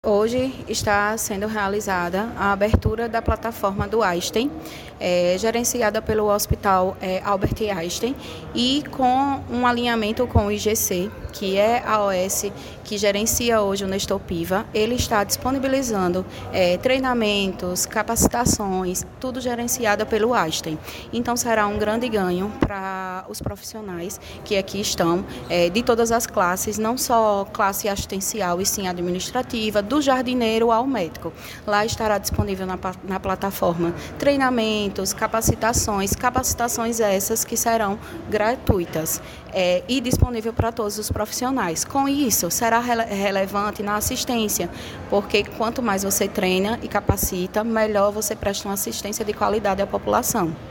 Hoje está sendo realizada a abertura da plataforma do Einstein, gerenciada pelo Hospital Albert Einstein e com um alinhamento com o IGC, que é a OS que gerencia hoje o Nestor Piva. Ele está disponibilizando treinamentos, capacitações, tudo gerenciado pelo Einstein. Então será um grande ganho para os profissionais que aqui estão, de todas as classes, não só classe assistencial e sim administrativa, do jardineiro ao médico. Lá estará disponível na plataforma treinamentos, capacitações essas que serão gratuitas e disponível para todos os profissionais. Com isso, será relevante na assistência, porque quanto mais você treina e capacita, melhor você presta uma assistência de qualidade à população.